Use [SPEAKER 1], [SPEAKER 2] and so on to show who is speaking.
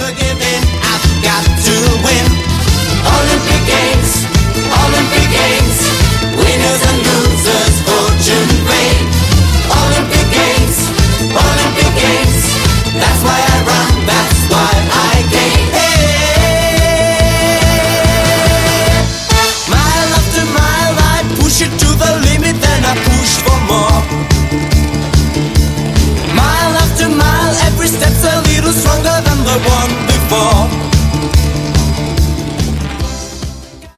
[SPEAKER 1] never give in. I've got to win. Olympic Games, Olympic Games, winners and losers, fortune, fame. Olympic Games, Olympic Games, that's why I run, that's why I came. Hey! Mile after mile, I push it to the limit, then I push for more. Mile after mile, every step's a little stronger than the one before.